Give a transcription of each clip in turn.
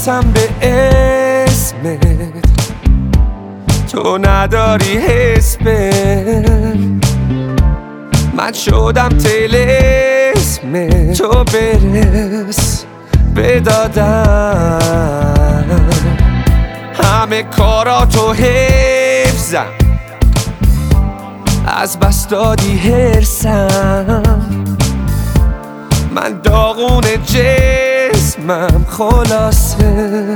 قسم به اسمت تو نداری حس من شدم طلسم تو برس به دادن همه کاراتو حفظم از بس دادی هرسم من داغون جسمم خلاصه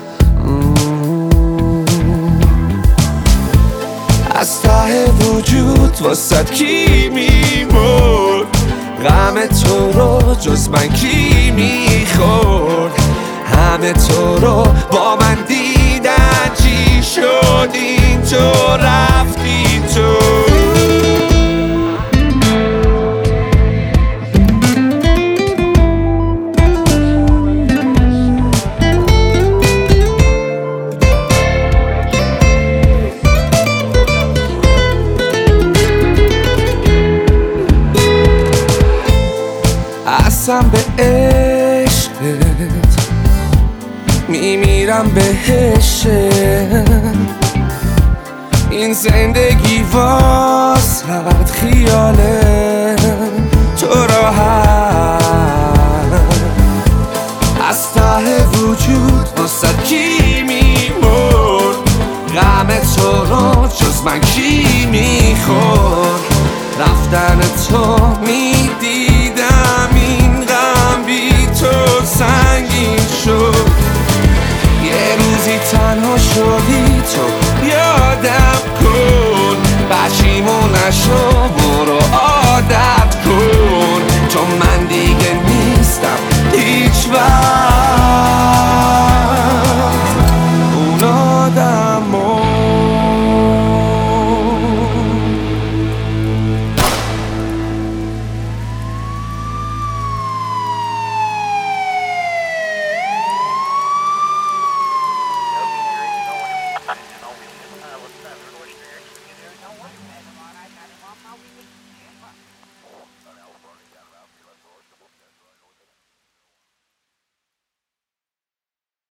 از ته وجود واسد کی میمرد غم تو رو جز من کی میخورد همه تو رو با من دیدن چی شد این تو رفتی تو قسم به عشقت میمیرم بهش این زندگی واسد خیاله تو راحت از ته وجود واسد کی میمرد غم تو رو جز من کی میخورد رفتن تو میدی